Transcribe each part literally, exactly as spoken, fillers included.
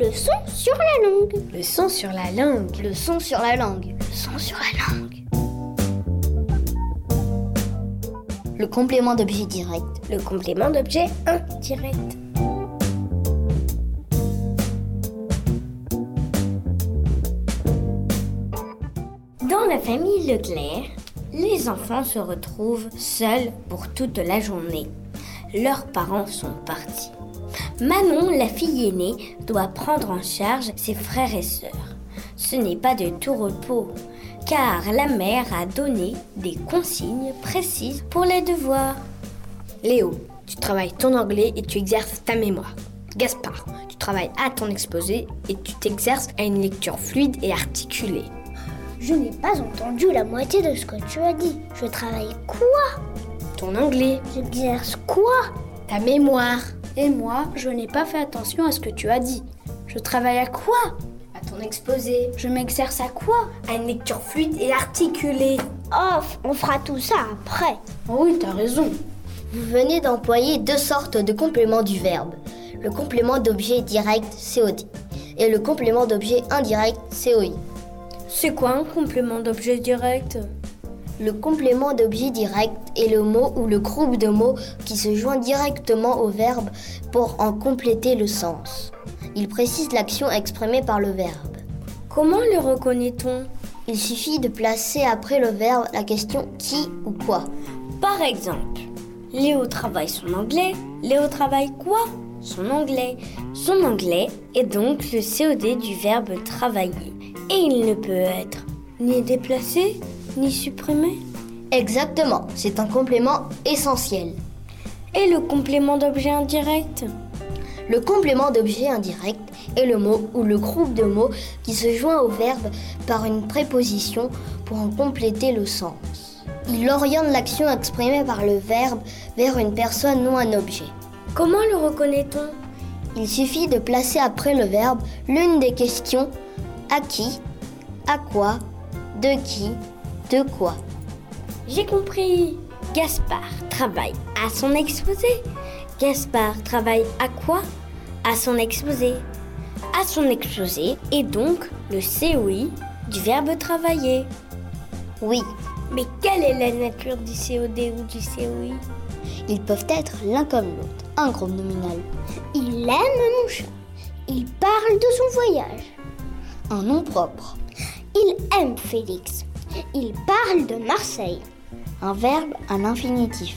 Le son sur la langue. Le son sur la langue. Le son sur la langue. Le son sur la langue. Le complément d'objet direct. Le complément d'objet indirect. Dans la famille Leclerc, les enfants se retrouvent seuls pour toute la journée. Leurs parents sont partis. Manon, la fille aînée, doit prendre en charge ses frères et sœurs. Ce n'est pas de tout repos, car la mère a donné des consignes précises pour les devoirs. Léo, tu travailles ton anglais et tu exerces ta mémoire. Gaspard, tu travailles à ton exposé et tu t'exerces à une lecture fluide et articulée. Je n'ai pas entendu la moitié de ce que tu as dit. Je travaille quoi? Ton anglais. J'exerce quoi? Ta mémoire. Et moi, je n'ai pas fait attention à ce que tu as dit. Je travaille à quoi? À ton exposé. Je m'exerce à quoi? À une lecture fluide et articulée. Oh, on fera tout ça après. Oh oui, t'as raison. Vous venez d'employer deux sortes de compléments du verbe. Le complément d'objet direct, C O D, et le complément d'objet indirect, C O I. C'est quoi un complément d'objet direct? Le complément d'objet direct est le mot ou le groupe de mots qui se joint directement au verbe pour en compléter le sens. Il précise l'action exprimée par le verbe. Comment le reconnaît-on? Il suffit de placer après le verbe la question qui ou quoi. Par exemple, Léo travaille son anglais. Léo travaille quoi? Son anglais. Son anglais est donc le C O D du verbe travailler. Et il ne peut être ni déplacé, ni supprimé. Exactement, c'est un complément essentiel. Et le complément d'objet indirect? Le complément d'objet indirect est le mot ou le groupe de mots qui se joint au verbe par une préposition pour en compléter le sens. Il oriente l'action exprimée par le verbe vers une personne ou un objet. Comment le reconnaît-on? Il suffit de placer après le verbe l'une des questions à qui, à quoi, de qui, de quoi. J'ai compris. Gaspard travaille à son exposé. Gaspard travaille à quoi? À son exposé. À son exposé est donc le C O I du verbe travailler. Oui. Mais quelle est la nature du C O D ou du C O I? Ils peuvent être l'un comme l'autre, un groupe nominal. Il aime mon chat. Il parle de son voyage. Un nom propre. Il aime Félix. Il parle de Marseille. Un verbe, un infinitif.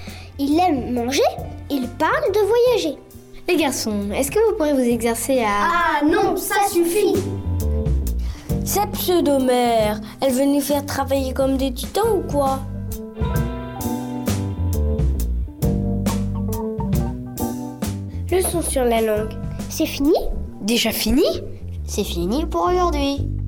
Il aime manger. Il parle de voyager. Les garçons, est-ce que vous pourrez vous exercer à... Ah non, ça suffit. Cette pseudo-mère, elle veut nous faire travailler comme des titans ou quoi? Le son sur la langue. C'est fini? Déjà fini? C'est fini pour aujourd'hui.